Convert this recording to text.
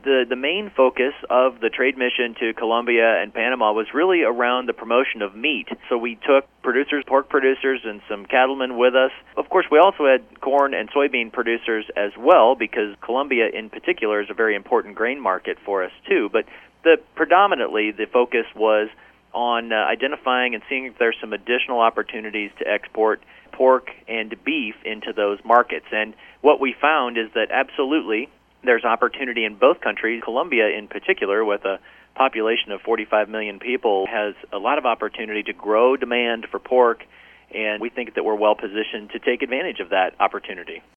The main focus of the trade mission to Colombia and Panama was really around the promotion of meat. So we took producers, pork producers, and some cattlemen with us. Of course, we also had corn and soybean producers as well, because Colombia in particular is a very important grain market for us too. But predominantly the focus was on identifying and seeing if there's some additional opportunities to export pork and beef into those markets. And what we found is that absolutely there's opportunity in both countries. Colombia in particular, with a population of 45 million people, has a lot of opportunity to grow demand for pork, and we think that we're well positioned to take advantage of that opportunity.